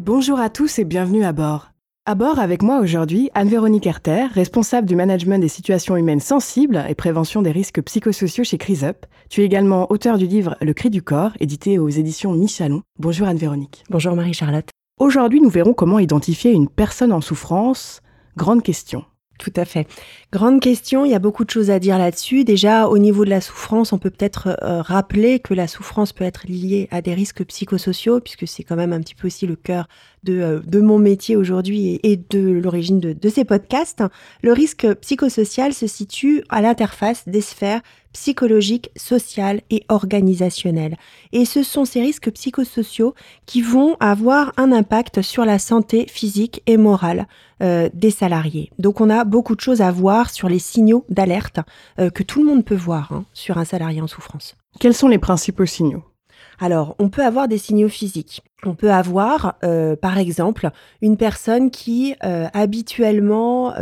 Bonjour à tous et bienvenue à bord. À bord avec moi aujourd'hui, Anne-Véronique Herter, responsable du management des situations humaines sensibles et prévention des risques psychosociaux chez CRISUP. Tu es également auteur du livre Le cri du corps, édité aux éditions Michalon. Bonjour Anne-Véronique. Bonjour Marie-Charlotte. Aujourd'hui, nous verrons comment identifier une personne en souffrance. Grande question. Tout à fait. Grande question, il y a beaucoup de choses à dire là-dessus. Déjà, au niveau de la souffrance, on peut peut-être rappeler que la souffrance peut être liée à des risques psychosociaux, puisque c'est quand même un petit peu aussi le cœur de mon métier aujourd'hui et de l'origine de ces podcasts. Le risque psychosocial se situe à l'interface des sphères psychologiques, sociales et organisationnelles. Et ce sont ces risques psychosociaux qui vont avoir un impact sur la santé physique et morale des salariés. Donc on a beaucoup de choses à voir sur les signaux d'alerte que tout le monde peut voir sur un salarié en souffrance. Quels sont les principaux signaux ? Alors, on peut avoir des signaux physiques. On peut avoir, par exemple, une personne qui habituellement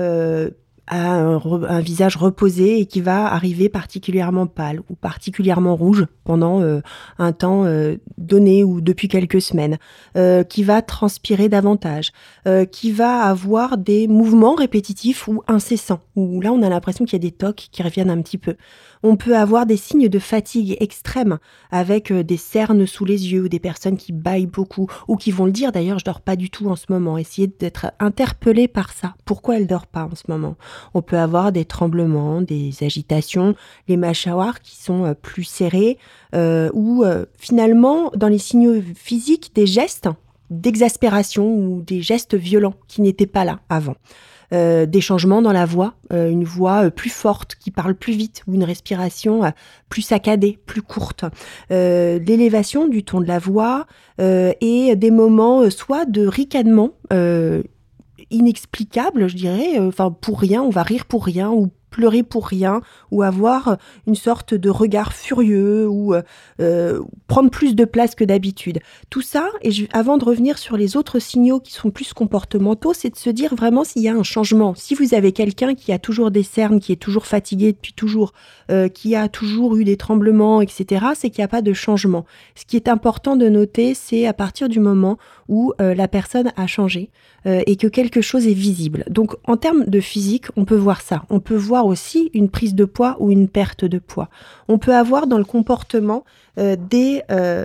a un visage reposé et qui va arriver particulièrement pâle ou particulièrement rouge pendant un temps donné ou depuis quelques semaines, qui va transpirer davantage, qui va avoir des mouvements répétitifs ou incessants, où là on a l'impression qu'il y a des tocs qui reviennent un petit peu. On peut avoir des signes de fatigue extrême avec des cernes sous les yeux ou des personnes qui bâillent beaucoup ou qui vont le dire d'ailleurs, je dors pas du tout en ce moment. Essayer d'être interpellé par ça. Pourquoi elle dort pas en ce moment ? On peut avoir des tremblements, des agitations, les mâchoires qui sont plus serrées ou finalement dans les signaux physiques des gestes d'exaspération ou des gestes violents qui n'étaient pas là avant. Des changements dans la voix, une voix plus forte qui parle plus vite ou une respiration plus saccadée, plus courte, l'élévation du ton de la voix et des moments soit de ricanement inexplicables, je dirais, pour rien, on va rire pour rien ou pleurer pour rien ou avoir une sorte de regard furieux ou prendre plus de place que d'habitude. Tout ça, et avant de revenir sur les autres signaux qui sont plus comportementaux, c'est de se dire vraiment s'il y a un changement. Si vous avez quelqu'un qui a toujours des cernes, qui est toujours fatigué depuis toujours, qui a toujours eu des tremblements, etc., c'est qu'il n'y a pas de changement. Ce qui est important de noter, c'est à partir du moment où la personne a changé et que quelque chose est visible. Donc en termes de physique, on peut voir ça. On peut voir aussi une prise de poids ou une perte de poids. On peut avoir dans le comportement des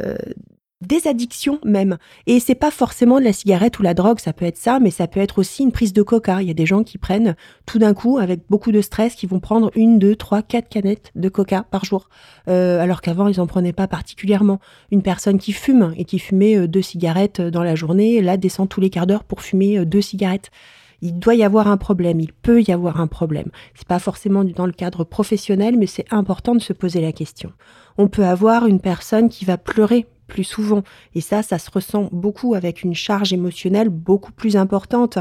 addictions même. Et c'est pas forcément de la cigarette ou la drogue, ça peut être ça, mais ça peut être aussi une prise de coca. Il y a des gens qui prennent tout d'un coup, avec beaucoup de stress, qui vont prendre 1, 2, 3, 4 canettes de coca par jour, alors qu'avant, ils en prenaient pas particulièrement. Une personne qui fume et qui fumait 2 cigarettes dans la journée, là, descend tous les quarts d'heure pour fumer 2 cigarettes. Il doit y avoir un problème, il peut y avoir un problème. C'est pas forcément dans le cadre professionnel, mais c'est important de se poser la question. On peut avoir une personne qui va pleurer plus souvent, et ça se ressent beaucoup avec une charge émotionnelle beaucoup plus importante,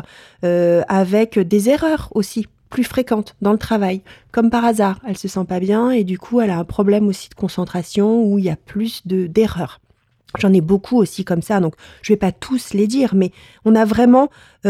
avec des erreurs aussi plus fréquentes dans le travail. Comme par hasard, elle se sent pas bien et du coup, elle a un problème aussi de concentration où il y a plus d'erreurs. J'en ai beaucoup aussi comme ça, donc je vais pas tous les dire, mais on a vraiment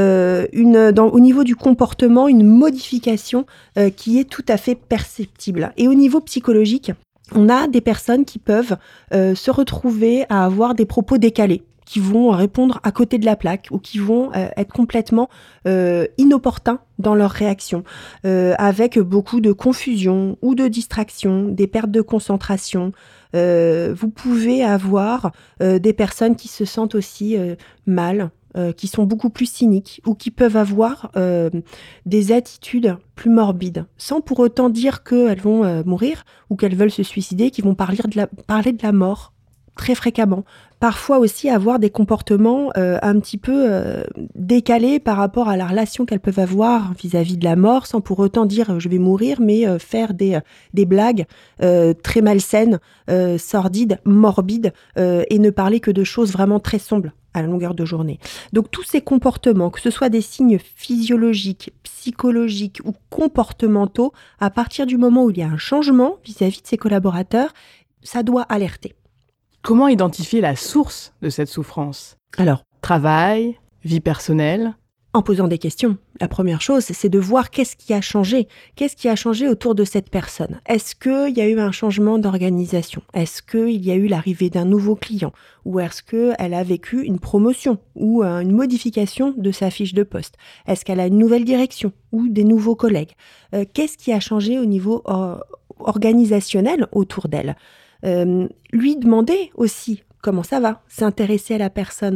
au niveau du comportement une modification qui est tout à fait perceptible. Et au niveau psychologique, on a des personnes qui peuvent se retrouver à avoir des propos décalés, qui vont répondre à côté de la plaque ou qui vont être complètement inopportuns dans leur réaction, avec beaucoup de confusion ou de distraction, des pertes de concentration. Vous pouvez avoir des personnes qui se sentent aussi mal, qui sont beaucoup plus cyniques ou qui peuvent avoir des attitudes plus morbides, sans pour autant dire qu'elles vont mourir ou qu'elles veulent se suicider, qui vont parler de la mort très fréquemment. Parfois aussi avoir des comportements un petit peu décalés par rapport à la relation qu'elles peuvent avoir vis-à-vis de la mort, sans pour autant dire je vais mourir, mais faire des blagues très malsaines, sordides, morbides, et ne parler que de choses vraiment très sombres à la longueur de journée. Donc tous ces comportements, que ce soit des signes physiologiques, psychologiques ou comportementaux, à partir du moment où il y a un changement vis-à-vis de ses collaborateurs, ça doit alerter. Comment identifier la source de cette souffrance ? Alors, travail, vie personnelle, En posant des questions. La première chose, c'est de voir qu'est-ce qui a changé. Qu'est-ce qui a changé autour de cette personne? Est-ce qu'il y a eu un changement d'organisation? Est-ce qu'il y a eu l'arrivée d'un nouveau client? Ou est-ce qu'elle a vécu une promotion ou une modification de sa fiche de poste? Est-ce qu'elle a une nouvelle direction ou des nouveaux collègues? Qu'est-ce qui a changé au niveau organisationnel autour d'elle? Lui demander aussi comment ça va, s'intéresser à la personne.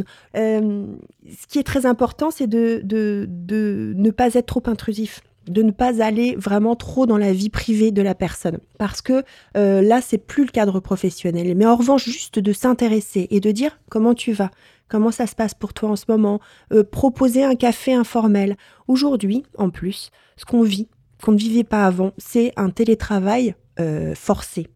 Ce qui est très important, c'est de ne pas être trop intrusif, de ne pas aller vraiment trop dans la vie privée de la personne. Parce que là, c'est plus le cadre professionnel. Mais en revanche, juste de s'intéresser et de dire comment tu vas, comment ça se passe pour toi en ce moment, proposer un café informel. Aujourd'hui, en plus, ce qu'on vit, qu'on ne vivait pas avant, c'est un télétravail forcé,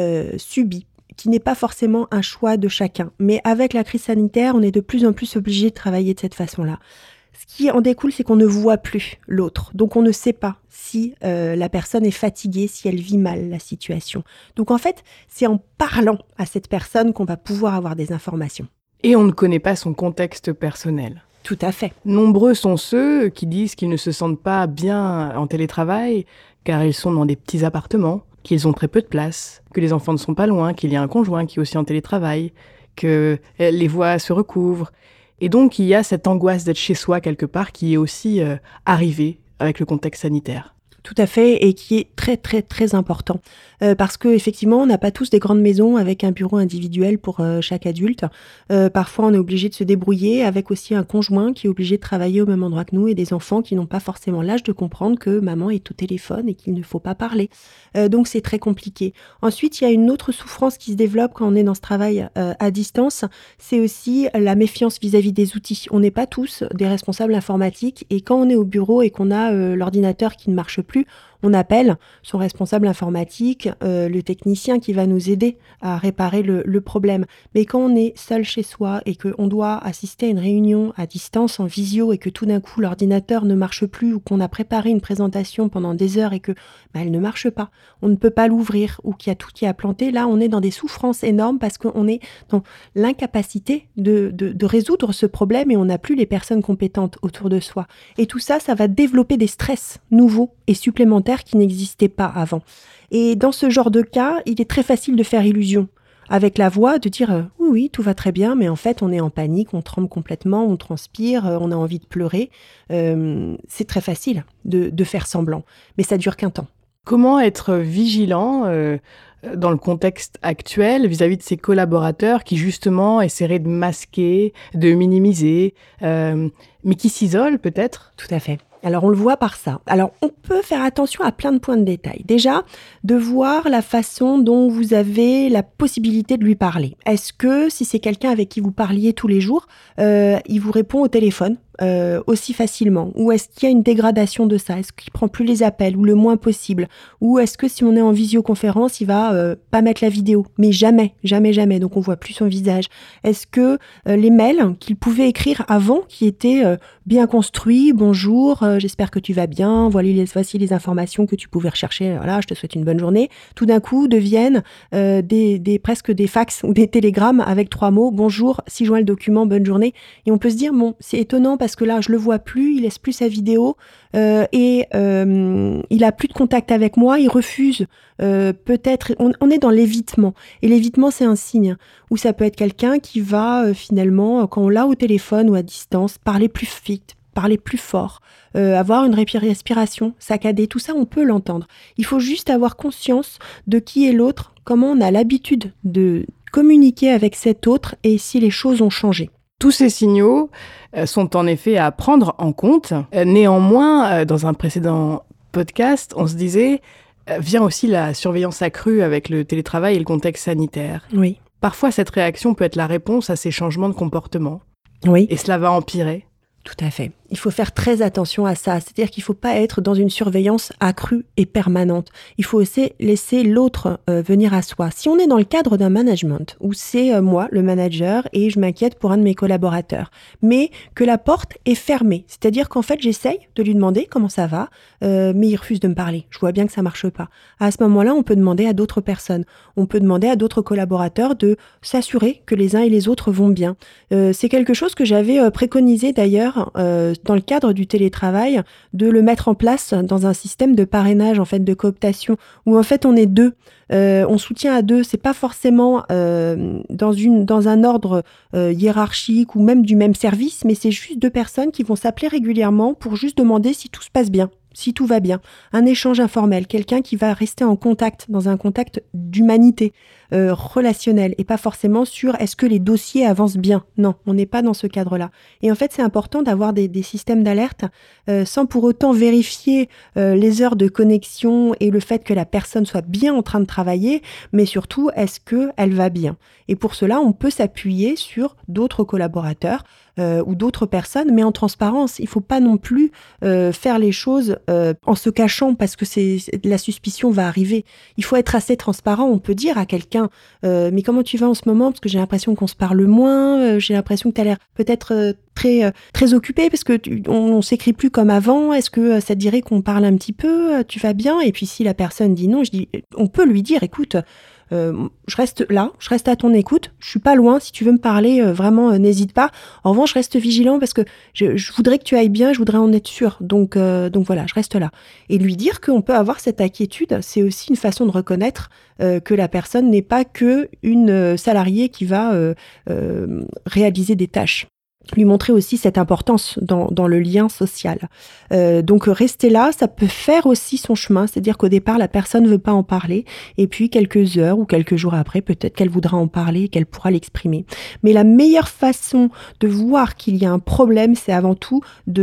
subi, qui n'est pas forcément un choix de chacun. Mais avec la crise sanitaire, on est de plus en plus obligé de travailler de cette façon-là. Ce qui en découle, c'est qu'on ne voit plus l'autre. Donc on ne sait pas si la personne est fatiguée, si elle vit mal la situation. Donc en fait, c'est en parlant à cette personne qu'on va pouvoir avoir des informations. Et on ne connaît pas son contexte personnel. Tout à fait. Nombreux sont ceux qui disent qu'ils ne se sentent pas bien en télétravail, car ils sont dans des petits appartements, qu'ils ont très peu de place, que les enfants ne sont pas loin, qu'il y a un conjoint qui est aussi en télétravail, que les voix se recouvrent. Et donc, il y a cette angoisse d'être chez soi quelque part qui est aussi arrivée avec le contexte sanitaire. Tout à fait, et qui est très très très important. Parce que effectivement, on n'a pas tous des grandes maisons avec un bureau individuel pour chaque adulte. Parfois, on est obligé de se débrouiller avec aussi un conjoint qui est obligé de travailler au même endroit que nous et des enfants qui n'ont pas forcément l'âge de comprendre que maman est au téléphone et qu'il ne faut pas parler. Donc, c'est très compliqué. Ensuite, il y a une autre souffrance qui se développe quand on est dans ce travail à distance. C'est aussi la méfiance vis-à-vis des outils. On n'est pas tous des responsables informatiques et quand on est au bureau et qu'on a l'ordinateur qui ne marche plus, on appelle son responsable informatique, le technicien qui va nous aider à réparer le problème. Mais quand on est seul chez soi et qu'on doit assister à une réunion à distance en visio et que tout d'un coup l'ordinateur ne marche plus ou qu'on a préparé une présentation pendant des heures et que elle ne marche pas, on ne peut pas l'ouvrir ou qu'il y a tout qui a planté, là on est dans des souffrances énormes parce qu'on est dans l'incapacité de résoudre ce problème et on n'a plus les personnes compétentes autour de soi. Et tout ça, ça va développer des stress nouveaux et supplémentaires qui n'existaient pas avant. Et dans ce genre de cas, il est très facile de faire illusion avec la voix, de dire oui, tout va très bien, mais en fait, on est en panique, on tremble complètement, on transpire, on a envie de pleurer. C'est très facile de faire semblant, mais ça dure qu'un temps. Comment être vigilant dans le contexte actuel vis-à-vis de ses collaborateurs qui justement essaieraient de masquer, de minimiser, mais qui s'isolent peut-être? Tout à fait. Alors, on le voit par ça. Alors, on peut faire attention à plein de points de détail. Déjà, de voir la façon dont vous avez la possibilité de lui parler. Est-ce que, si c'est quelqu'un avec qui vous parliez tous les jours, il vous répond au téléphone aussi facilement? Ou est-ce qu'il y a une dégradation de ça? Est-ce qu'il prend plus les appels ou le moins possible? Ou est-ce que si on est en visioconférence, il va pas mettre la vidéo? Mais jamais, jamais, jamais. Donc, on voit plus son visage. Est-ce que les mails qu'il pouvait écrire avant, qui étaient bien construits, bonjour, j'espère que tu vas bien, voici les informations que tu pouvais rechercher, voilà, je te souhaite une bonne journée, tout d'un coup deviennent presque des fax ou des télégrammes avec 3 mots, bonjour, ci-joint le document, bonne journée. Et on peut se dire, bon, c'est étonnant parce que là, je le vois plus, il laisse plus sa vidéo et il a plus de contact avec moi, il refuse peut-être, on est dans l'évitement. Et l'évitement, c'est un signe où ça peut être quelqu'un qui va finalement, quand on l'a au téléphone ou à distance, parler plus vite, parler plus fort, avoir une respiration saccadée, tout ça on peut l'entendre. Il faut juste avoir conscience de qui est l'autre, comment on a l'habitude de communiquer avec cet autre et si les choses ont changé. Tous ces signaux sont en effet à prendre en compte. Néanmoins, dans un précédent podcast, on se disait, vient aussi la surveillance accrue avec le télétravail et le contexte sanitaire. Oui. Parfois, cette réaction peut être la réponse à ces changements de comportement. Oui. Et cela va empirer. Tout à fait. Il faut faire très attention à ça. C'est-à-dire qu'il ne faut pas être dans une surveillance accrue et permanente. Il faut aussi laisser l'autre venir à soi. Si on est dans le cadre d'un management, où c'est moi, le manager, et je m'inquiète pour un de mes collaborateurs, mais que la porte est fermée, c'est-à-dire qu'en fait, j'essaye de lui demander comment ça va, mais il refuse de me parler. Je vois bien que ça ne marche pas. À ce moment-là, on peut demander à d'autres personnes. On peut demander à d'autres collaborateurs de s'assurer que les uns et les autres vont bien. C'est quelque chose que j'avais préconisé d'ailleurs dans le cadre du télétravail, de le mettre en place dans un système de parrainage, en fait, de cooptation, où en fait on est deux. On soutient à deux, c'est pas forcément dans un ordre hiérarchique ou même du même service, mais c'est juste deux personnes qui vont s'appeler régulièrement pour juste demander si tout se passe bien, si tout va bien. Un échange informel, quelqu'un qui va rester en contact, dans un contact d'humanité relationnel, et pas forcément sur est-ce que les dossiers avancent bien. Non, on n'est pas dans ce cadre-là. Et en fait, c'est important d'avoir des systèmes d'alerte sans pour autant vérifier les heures de connexion et le fait que la personne soit bien en train de travailler, mais surtout, est-ce qu'elle va bien? Et pour cela, on peut s'appuyer sur d'autres collaborateurs ou d'autres personnes, mais en transparence. Il ne faut pas non plus faire les choses en se cachant parce que la suspicion va arriver. Il faut être assez transparent. On peut dire à quelqu'un mais comment tu vas en ce moment? Parce que j'ai l'impression qu'on se parle moins, j'ai l'impression que tu as l'air peut-être très occupé parce que on s'écrit plus comme avant. Est-ce que ça te dirait qu'on parle un petit peu? Tu vas bien? Et puis si la personne dit non, on peut lui dire écoute, je reste là, je reste à ton écoute, je suis pas loin, si tu veux me parler, vraiment, n'hésite pas. En revanche, je reste vigilant parce que je voudrais que tu ailles bien, je voudrais en être sûre. Donc voilà, je reste là. Et lui dire qu'on peut avoir cette inquiétude, c'est aussi une façon de reconnaître que la personne n'est pas que une salariée qui va réaliser des tâches. Lui montrer aussi cette importance dans le lien social. Donc rester là, ça peut faire aussi son chemin, c'est-à-dire qu'au départ, la personne ne veut pas en parler, et puis quelques heures ou quelques jours après, peut-être qu'elle voudra en parler et qu'elle pourra l'exprimer. Mais la meilleure façon de voir qu'il y a un problème, c'est avant tout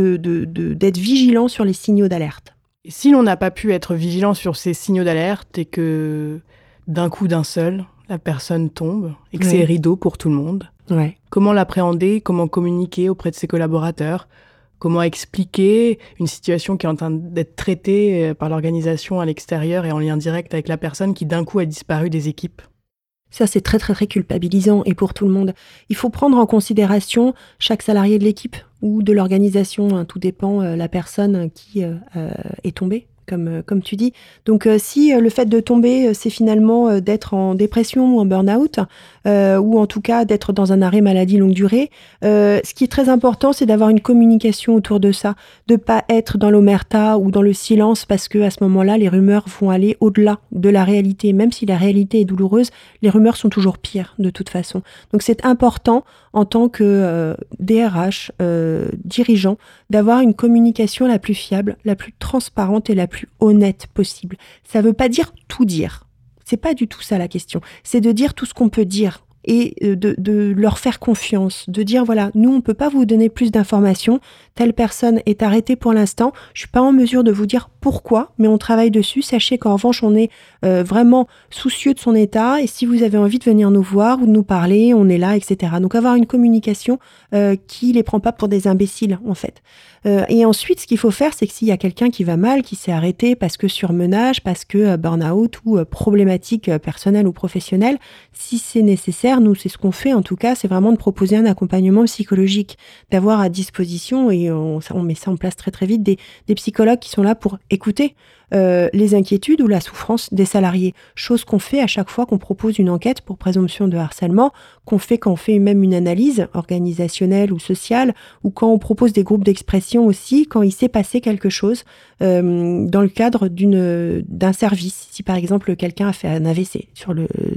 d'être vigilant sur les signaux d'alerte. Et si l'on n'a pas pu être vigilant sur ces signaux d'alerte et que d'un coup d'un seul, la personne tombe et que c'est rideau pour tout le monde, comment l'appréhender, comment communiquer auprès de ses collaborateurs, comment expliquer une situation qui est en train d'être traitée par l'organisation à l'extérieur et en lien direct avec la personne qui d'un coup a disparu des équipes. Ça, c'est très, très, très culpabilisant et pour tout le monde. Il faut prendre en considération chaque salarié de l'équipe ou de l'organisation, hein, tout dépend la personne qui est tombée. Comme tu dis. Donc, si le fait de tomber, c'est finalement d'être en dépression ou en burn-out, ou en tout cas d'être dans un arrêt maladie longue durée, ce qui est très important, c'est d'avoir une communication autour de ça, de pas être dans l'omerta ou dans le silence, parce que à ce moment-là, les rumeurs vont aller au-delà de la réalité. Même si la réalité est douloureuse, les rumeurs sont toujours pires de toute façon. Donc, c'est important en tant que DRH, dirigeant, d'avoir une communication la plus fiable, la plus transparente et la plus honnête possible. Ça veut pas dire tout dire. C'est pas du tout ça la question. C'est de dire tout ce qu'on peut dire et de leur faire confiance, de dire voilà, nous on peut pas vous donner plus d'informations, telle personne est arrêtée pour l'instant, je suis pas en mesure de vous dire pourquoi, mais on travaille dessus, sachez qu'en revanche on est vraiment soucieux de son état et si vous avez envie de venir nous voir ou de nous parler, on est là, etc. Donc avoir une communication qui les prend pas pour des imbéciles en fait. Et ensuite, ce qu'il faut faire, c'est que s'il y a quelqu'un qui va mal, qui s'est arrêté parce que surmenage, parce que burn-out ou problématique personnelle ou professionnelle, si c'est nécessaire, nous, c'est ce qu'on fait en tout cas, c'est vraiment de proposer un accompagnement psychologique, d'avoir à disposition, et on met ça en place très très vite, des psychologues qui sont là pour écouter les inquiétudes ou la souffrance des salariés. Chose qu'on fait à chaque fois qu'on propose une enquête pour présomption de harcèlement, qu'on fait quand on fait même une analyse organisationnelle ou sociale, ou quand on propose des groupes d'expression aussi, quand il s'est passé quelque chose dans le cadre d'un service. Si par exemple quelqu'un a fait un AVC sur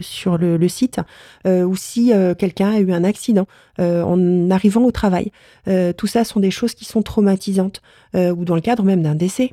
le site, ou si quelqu'un a eu un accident en arrivant au travail. Tout ça sont des choses qui sont traumatisantes, ou dans le cadre même d'un décès,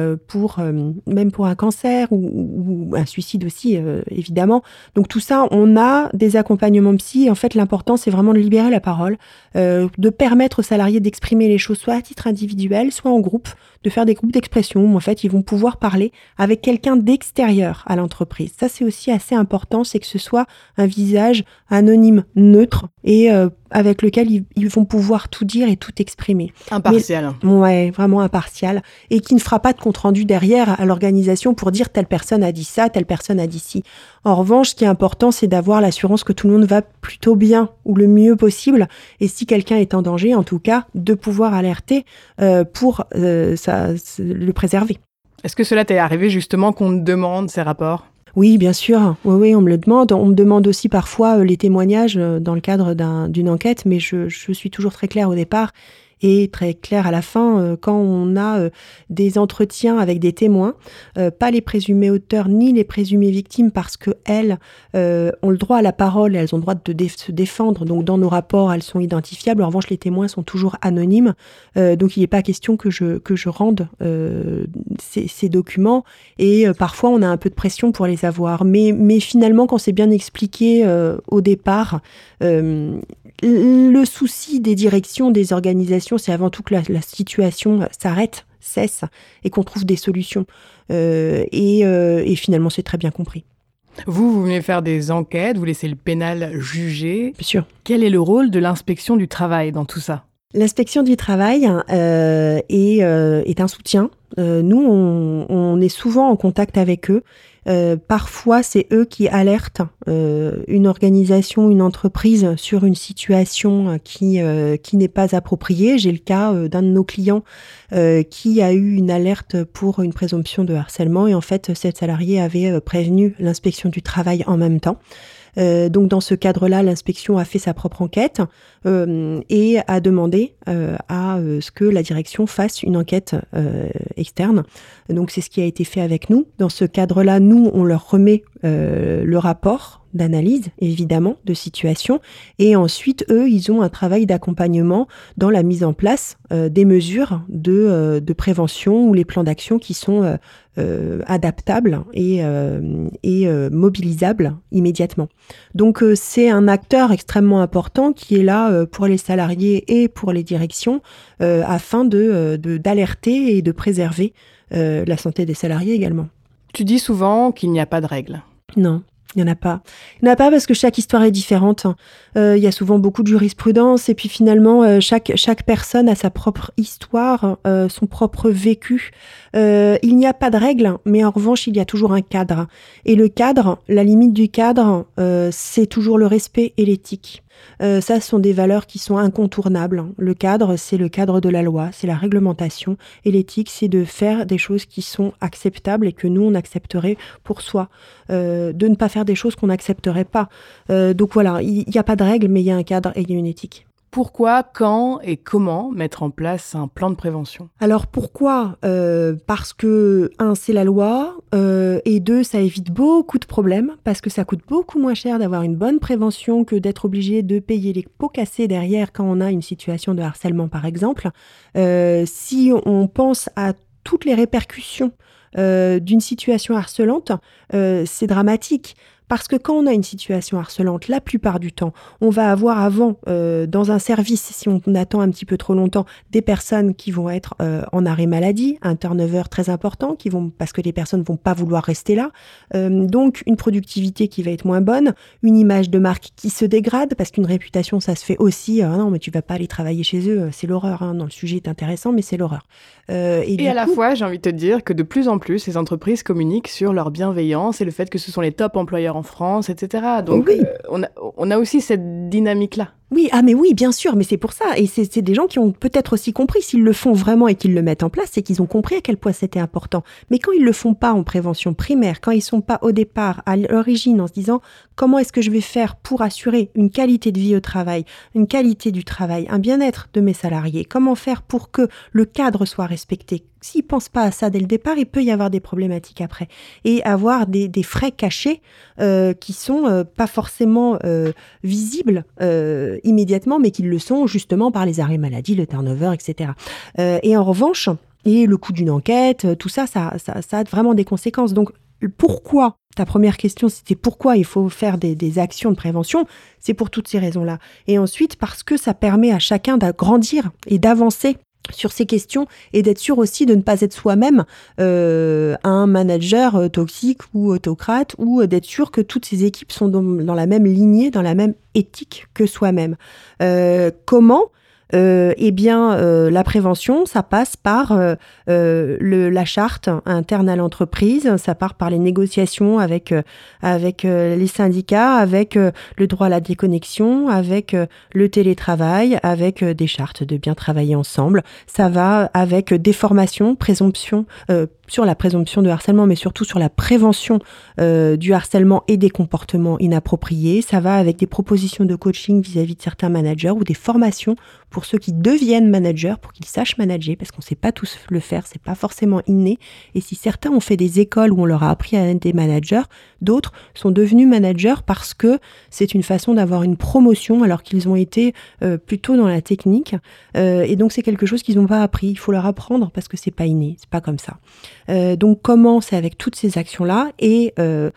même pour un cancer ou un suicide aussi, évidemment. Donc tout ça, on a des accompagnements psy. En fait, l'important, c'est vraiment de libérer la parole, de permettre aux salariés d'exprimer les choses, soit à titre individuel, soit en groupe, de faire des groupes d'expression où en fait, ils vont pouvoir parler avec quelqu'un d'extérieur à l'entreprise. Ça, c'est aussi assez important, c'est que ce soit un visage anonyme, neutre et avec lequel ils vont pouvoir tout dire et tout exprimer. Impartial. Ouais, vraiment impartial. Et qui ne fera pas de compte-rendu derrière à l'organisation pour dire telle personne a dit ça, telle personne a dit ci. En revanche, ce qui est important, c'est d'avoir l'assurance que tout le monde va plutôt bien ou le mieux possible. Et si quelqu'un est en danger, en tout cas, de pouvoir alerter pour le préserver. Est-ce que cela t'est arrivé justement qu'on te demande ces rapports ? Oui, bien sûr. Oui, on me le demande. On me demande aussi parfois les témoignages dans le cadre d'une enquête, mais je suis toujours très claire au départ. et très clair à la fin quand on a des entretiens avec des témoins, pas les présumés auteurs ni les présumées victimes parce qu'elles ont le droit à la parole et elles ont le droit de se défendre. Donc dans nos rapports, elles sont identifiables. En revanche, les témoins sont toujours anonymes. Donc il n'est pas question que je rende ces documents. Et parfois, on a un peu de pression pour les avoir. Mais finalement, quand c'est bien expliqué au départ, le souci des directions, des organisations, c'est avant tout que la situation s'arrête, cesse, et qu'on trouve des solutions. Et finalement, c'est très bien compris. Vous venez faire des enquêtes, vous laissez le pénal juger. Bien sûr. Quel est le rôle de l'inspection du travail dans tout ça ? L'inspection du travail est un soutien. Nous, on est souvent en contact avec eux. Parfois, c'est eux qui alertent une organisation, une entreprise sur une situation qui n'est pas appropriée. J'ai le cas d'un de nos clients qui a eu une alerte pour une présomption de harcèlement et en fait, cette salariée avait prévenu l'inspection du travail en même temps. Donc dans ce cadre-là, l'inspection a fait sa propre enquête et a demandé à ce que la direction fasse une enquête externe. Donc c'est ce qui a été fait avec nous. Dans ce cadre-là, nous, on leur remet le rapport d'analyse, évidemment, de situation. Et ensuite, eux, ils ont un travail d'accompagnement dans la mise en place des mesures de prévention ou les plans d'action qui sont adaptables et mobilisables immédiatement. Donc, c'est un acteur extrêmement important qui est là pour les salariés et pour les directions afin d'alerter et de préserver la santé des salariés également. Tu dis souvent qu'il n'y a pas de règles. Non. Il n'y en a pas. Il n'y en a pas parce que chaque histoire est différente. Il y a souvent beaucoup de jurisprudence et puis finalement, chaque personne a sa propre histoire, son propre vécu. Il n'y a pas de règle, mais en revanche, il y a toujours un cadre. Et le cadre, la limite du cadre, c'est toujours le respect et l'éthique. Ça, ce sont des valeurs qui sont incontournables. Le cadre, c'est le cadre de la loi, c'est la réglementation. Et l'éthique, c'est de faire des choses qui sont acceptables et que nous, on accepterait pour soi. De ne pas faire des choses qu'on n'accepterait pas. Donc voilà, il n'y a pas de règle, mais il y a un cadre et il y a une éthique. Pourquoi, quand et comment mettre en place un plan de prévention ? Alors pourquoi ? Parce que, 1, c'est la loi, et 2, ça évite beaucoup de problèmes, parce que ça coûte beaucoup moins cher d'avoir une bonne prévention que d'être obligé de payer les pots cassés derrière quand on a une situation de harcèlement, par exemple. Si on pense à toutes les répercussions d'une situation harcelante, c'est dramatique. Parce que quand on a une situation harcelante, la plupart du temps, on va avoir avant, dans un service, si on attend un petit peu trop longtemps, des personnes qui vont être en arrêt maladie, un turnover très important, parce que les personnes vont pas vouloir rester là. Donc, une productivité qui va être moins bonne, une image de marque qui se dégrade, parce qu'une réputation, ça se fait aussi. Non, mais tu vas pas aller travailler chez eux, c'est l'horreur. Non, le sujet est intéressant, mais c'est l'horreur. Et à la fois, j'ai envie de te dire que de plus en plus, les entreprises communiquent sur leur bienveillance et le fait que ce sont les top employeurs en France, etc. Donc, oui. On a aussi cette dynamique-là. Oui, mais oui, bien sûr, mais c'est pour ça. Et c'est des gens qui ont peut-être aussi compris, s'ils le font vraiment et qu'ils le mettent en place, c'est qu'ils ont compris à quel point c'était important. Mais quand ils le font pas en prévention primaire, quand ils sont pas au départ, à l'origine, en se disant comment est-ce que je vais faire pour assurer une qualité de vie au travail, une qualité du travail, un bien-être de mes salariés, comment faire pour que le cadre soit respecté. S'ils pensent pas à ça dès le départ, il peut y avoir des problématiques après. Et avoir des frais cachés qui sont pas forcément visibles immédiatement, mais qui le sont justement par les arrêts maladie, le turnover, etc. Et en revanche, et le coût d'une enquête, tout ça a vraiment des conséquences. Donc, pourquoi, ta première question, c'était pourquoi il faut faire des actions de prévention, c'est pour toutes ces raisons-là. Et ensuite, parce que ça permet à chacun de grandir et d'avancer sur ces questions et d'être sûr aussi de ne pas être soi-même un manager toxique ou autocrate ou d'être sûr que toutes ces équipes sont dans la même lignée, dans la même éthique que soi-même. Comment ? La prévention, ça passe par la charte interne à l'entreprise, ça part par les négociations avec les syndicats, avec le droit à la déconnexion, avec le télétravail, avec des chartes de bien travailler ensemble. Ça va avec des formations, sur la présomption de harcèlement, mais surtout sur la prévention du harcèlement et des comportements inappropriés. Ça va avec des propositions de coaching vis-à-vis de certains managers ou des formations pour ceux qui deviennent managers, pour qu'ils sachent manager, parce qu'on ne sait pas tous le faire, c'est pas forcément inné. Et si certains ont fait des écoles où on leur a appris à être des managers, d'autres sont devenus managers parce que c'est une façon d'avoir une promotion alors qu'ils ont été plutôt dans la technique. Et donc c'est quelque chose qu'ils n'ont pas appris. Il faut leur apprendre parce que c'est pas inné, c'est pas comme ça. Donc comment c'est avec toutes ces actions-là et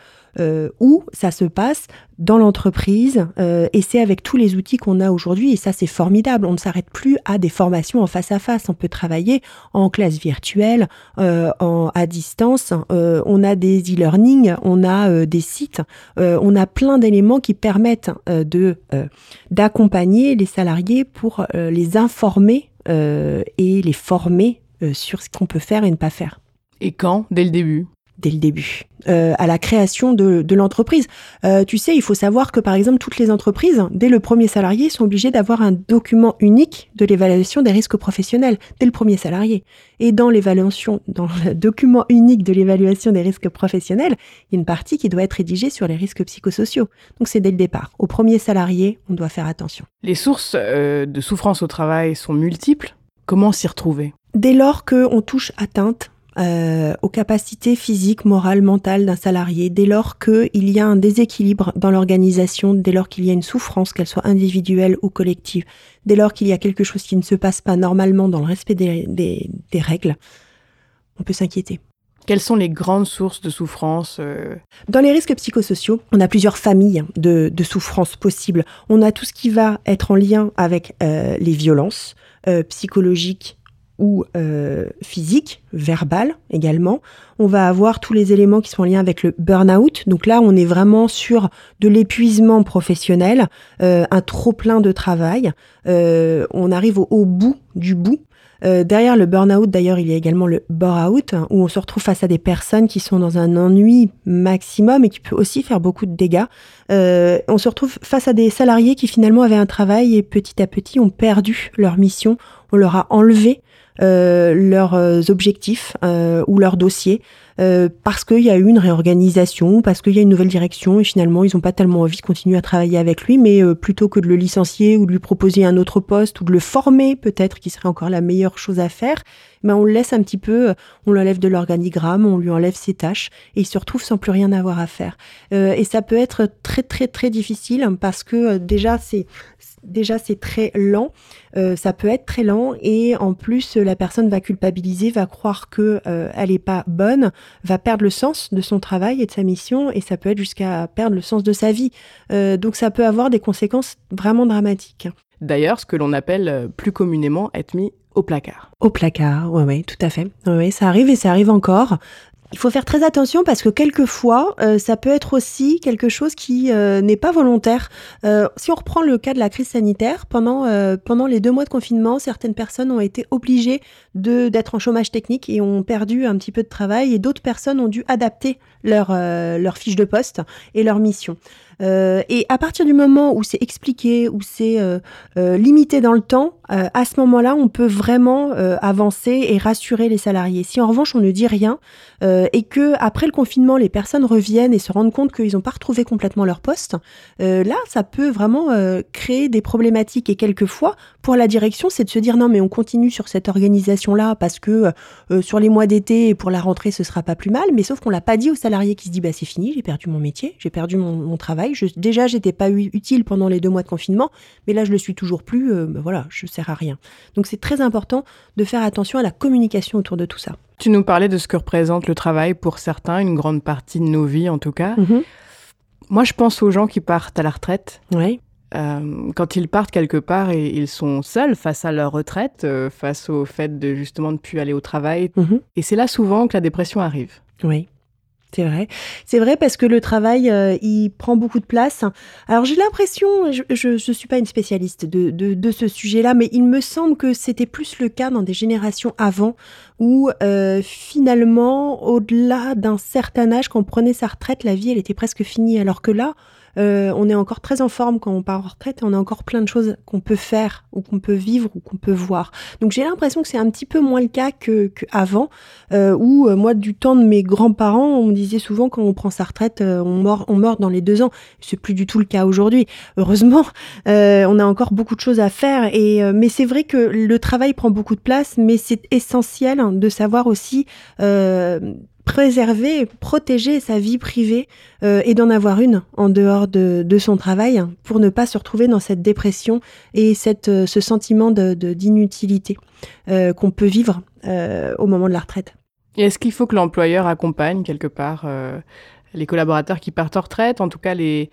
où ça se passe dans l'entreprise et c'est avec tous les outils qu'on a aujourd'hui et ça c'est formidable. On ne s'arrête plus à des formations en face à face. On peut travailler en classe virtuelle, à distance. On a des e-learning, on a des sites, on a plein d'éléments qui permettent d'accompagner les salariés pour les informer et les former sur ce qu'on peut faire et ne pas faire. Et quand? Dès le début? Dès le début, à la création de l'entreprise. Tu sais, il faut savoir que, par exemple, toutes les entreprises, dès le premier salarié, sont obligées d'avoir un document unique de l'évaluation des risques professionnels, dès le premier salarié. Et dans le document unique de l'évaluation des risques professionnels, il y a une partie qui doit être rédigée sur les risques psychosociaux. Donc, c'est dès le départ. Au premier salarié, on doit faire attention. Les sources de souffrance au travail sont multiples. Comment s'y retrouver? Dès lors qu'on touche atteinte aux capacités physiques, morales, mentales d'un salarié, dès lors qu'il y a un déséquilibre dans l'organisation, dès lors qu'il y a une souffrance, qu'elle soit individuelle ou collective, dès lors qu'il y a quelque chose qui ne se passe pas normalement dans le respect des règles, on peut s'inquiéter. Quelles sont les grandes sources de souffrance Dans les risques psychosociaux, on a plusieurs familles de souffrances possibles. On a tout ce qui va être en lien avec les violences psychologiques, ou physique, verbal également. On va avoir tous les éléments qui sont en lien avec le burn-out. Donc là, on est vraiment sur de l'épuisement professionnel, un trop-plein de travail. On arrive au bout du bout. Derrière le burn-out, d'ailleurs, il y a également le bore-out, où on se retrouve face à des personnes qui sont dans un ennui maximum et qui peut aussi faire beaucoup de dégâts. On se retrouve face à des salariés qui finalement avaient un travail et petit à petit ont perdu leur mission. On leur a enlevé leurs objectifs ou leurs dossiers parce qu'il y a eu une réorganisation, parce qu'il y a une nouvelle direction et finalement ils n'ont pas tellement envie de continuer à travailler avec lui, mais plutôt que de le licencier ou de lui proposer un autre poste ou de le former peut-être, qui serait encore la meilleure chose à faire, ben on le laisse un petit peu, on l'enlève de l'organigramme, on lui enlève ses tâches et il se retrouve sans plus rien avoir à faire. Et ça peut être très très très difficile parce que déjà c'est très lent, ça peut être très lent et en plus la personne va culpabiliser, va croire que elle est pas bonne, va perdre le sens de son travail et de sa mission et ça peut être jusqu'à perdre le sens de sa vie. Donc ça peut avoir des conséquences vraiment dramatiques. D'ailleurs, ce que l'on appelle plus communément être mis au placard. Au placard, oui, tout à fait. Oui, ça arrive et ça arrive encore. Il faut faire très attention parce que quelquefois, ça peut être aussi quelque chose qui n'est pas volontaire. Si on reprend le cas de la crise sanitaire, pendant les 2 mois de confinement, certaines personnes ont été obligées d'être en chômage technique et ont perdu un petit peu de travail et d'autres personnes ont dû adapter leur fiche de poste et leur mission. Et à partir du moment où c'est expliqué, où c'est limité dans le temps, à ce moment-là, on peut vraiment avancer et rassurer les salariés. Si en revanche, on ne dit rien et que après le confinement, les personnes reviennent et se rendent compte qu'ils n'ont pas retrouvé complètement leur poste, là, ça peut vraiment créer des problématiques. Et quelquefois, pour la direction, c'est de se dire non, mais on continue sur cette organisation-là parce que sur les mois d'été et pour la rentrée, ce sera pas plus mal. Mais sauf qu'on l'a pas dit aux salariés qui se dit bah c'est fini, j'ai perdu mon métier, j'ai perdu mon travail. Déjà, j'étais pas utile pendant les 2 mois de confinement, mais là, je le suis toujours plus. Voilà, je sers à rien. Donc, c'est très important de faire attention à la communication autour de tout ça. Tu nous parlais de ce que représente le travail pour certains, une grande partie de nos vies en tout cas. Mm-hmm. Moi, je pense aux gens qui partent à la retraite. Oui. Quand ils partent quelque part et ils sont seuls face à leur retraite, face au fait de justement ne plus aller au travail. Mm-hmm. Et c'est là souvent que la dépression arrive. Oui. C'est vrai. C'est vrai parce que le travail, il prend beaucoup de place. Alors j'ai l'impression, je suis pas une spécialiste de ce sujet-là, mais il me semble que c'était plus le cas dans des générations avant, où finalement, au-delà d'un certain âge, quand on prenait sa retraite, la vie, elle était presque finie. Alors que là, on est encore très en forme quand on part en retraite et on a encore plein de choses qu'on peut faire ou qu'on peut vivre ou qu'on peut voir. Donc j'ai l'impression que c'est un petit peu moins le cas qu'avant, où moi, du temps de mes grands-parents, on me disait souvent quand on prend sa retraite, on meurt dans les 2 ans. C'est plus du tout le cas aujourd'hui. Heureusement, on a encore beaucoup de choses à faire. Mais c'est vrai que le travail prend beaucoup de place, mais c'est essentiel de savoir aussi préserver, protéger sa vie privée et d'en avoir une en dehors de son travail pour ne pas se retrouver dans cette dépression et ce sentiment d'inutilité qu'on peut vivre au moment de la retraite. Et est-ce qu'il faut que l'employeur accompagne quelque part les collaborateurs qui partent en retraite, en tout cas les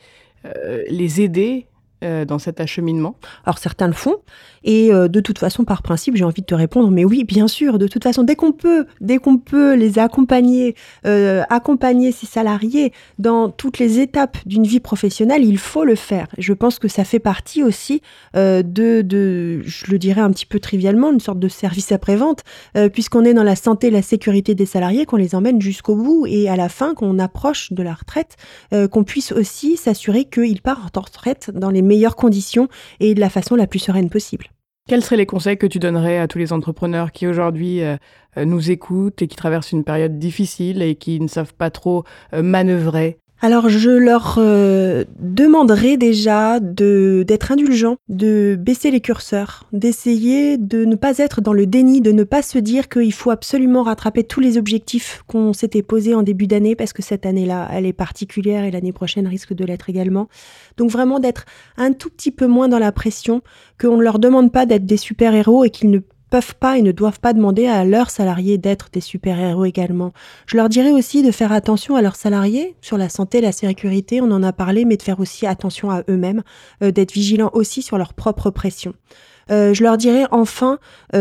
aider dans cet acheminement? Alors certains le font, et de toute façon, par principe, j'ai envie de te répondre, mais oui, bien sûr, de toute façon, dès qu'on peut les accompagner ces salariés dans toutes les étapes d'une vie professionnelle, il faut le faire. Je pense que ça fait partie aussi je le dirais un petit peu trivialement, une sorte de service après-vente, puisqu'on est dans la santé et la sécurité des salariés, qu'on les emmène jusqu'au bout, et à la fin, qu'on approche de la retraite, qu'on puisse aussi s'assurer qu'ils partent en retraite dans les meilleures conditions et de la façon la plus sereine possible. Quels seraient les conseils que tu donnerais à tous les entrepreneurs qui aujourd'hui nous écoutent et qui traversent une période difficile et qui ne savent pas trop manœuvrer? Alors je leur demanderai déjà d'être indulgents, de baisser les curseurs, d'essayer de ne pas être dans le déni, de ne pas se dire qu'il faut absolument rattraper tous les objectifs qu'on s'était posés en début d'année, parce que cette année-là, elle est particulière et l'année prochaine risque de l'être également. Donc vraiment d'être un tout petit peu moins dans la pression, qu'on ne leur demande pas d'être des super-héros et qu'ils ne peuvent pas et ne doivent pas demander à leurs salariés d'être des super-héros également. Je leur dirais aussi de faire attention à leurs salariés sur la santé, la sécurité, on en a parlé, mais de faire aussi attention à eux-mêmes, d'être vigilants aussi sur leur propre pression. Je leur dirais enfin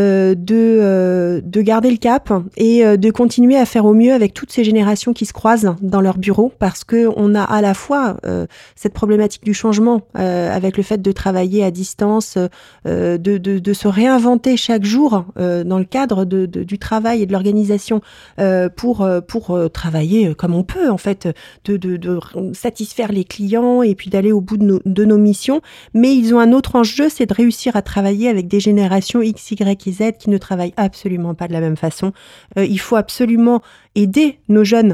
de garder le cap et de continuer à faire au mieux avec toutes ces générations qui se croisent dans leur bureau, parce que on a à la fois cette problématique du changement avec le fait de travailler à distance, de se réinventer chaque jour dans le cadre du travail et de l'organisation pour travailler comme on peut en fait, de satisfaire les clients et puis d'aller au bout de nos missions. Mais ils ont un autre enjeu, c'est de réussir à travailler avec des générations X, Y et Z qui ne travaillent absolument pas de la même façon. Il faut absolument aider nos jeunes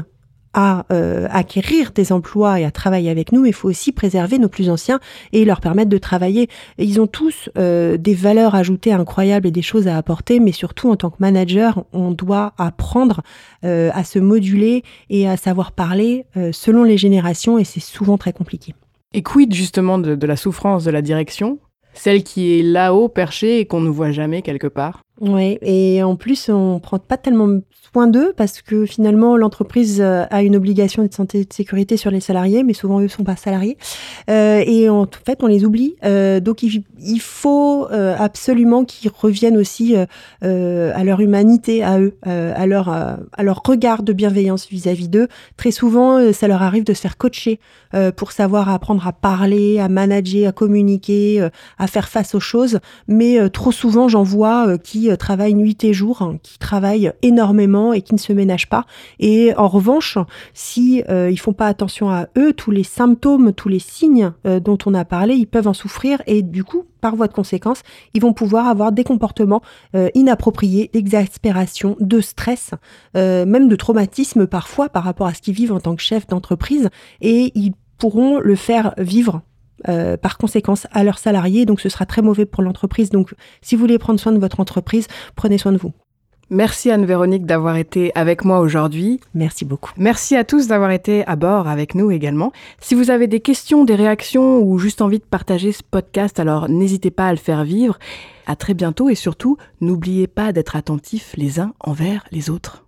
à acquérir des emplois et à travailler avec nous, mais il faut aussi préserver nos plus anciens et leur permettre de travailler. Ils ont tous des valeurs ajoutées incroyables et des choses à apporter, mais surtout en tant que manager, on doit apprendre à se moduler et à savoir parler selon les générations, et c'est souvent très compliqué. Et quid justement de la souffrance de la direction, celle qui est là-haut, perchée et qu'on ne voit jamais quelque part? Oui, et en plus, on prend pas tellement soin d'eux parce que finalement, l'entreprise a une obligation de santé et de sécurité sur les salariés, mais souvent, eux sont pas salariés. Et en fait, on les oublie. Donc, il faut absolument qu'ils reviennent aussi à leur humanité, à eux, à leur regard de bienveillance vis-à-vis d'eux. Très souvent, ça leur arrive de se faire coacher pour savoir apprendre à parler, à manager, à communiquer, à faire face aux choses. Mais trop souvent, j'en vois qui travaillent nuit et jour, qui travaillent énormément et qui ne se ménagent pas. Et en revanche, si ils font pas attention à eux, tous les symptômes, tous les signes dont on a parlé, ils peuvent en souffrir et du coup, par voie de conséquence, ils vont pouvoir avoir des comportements inappropriés, d'exaspération, de stress, même de traumatisme parfois par rapport à ce qu'ils vivent en tant que chef d'entreprise, et ils pourront le faire vivre par conséquence à leurs salariés, donc ce sera très mauvais pour l'entreprise. Donc si vous voulez prendre soin de votre entreprise, prenez soin de vous. Merci Anne-Véronique d'avoir été avec moi aujourd'hui. Merci beaucoup. Merci à tous d'avoir été à bord avec nous également. Si vous avez des questions, des réactions ou juste envie de partager ce podcast, alors n'hésitez pas à le faire vivre. À très bientôt et surtout, n'oubliez pas d'être attentifs les uns envers les autres.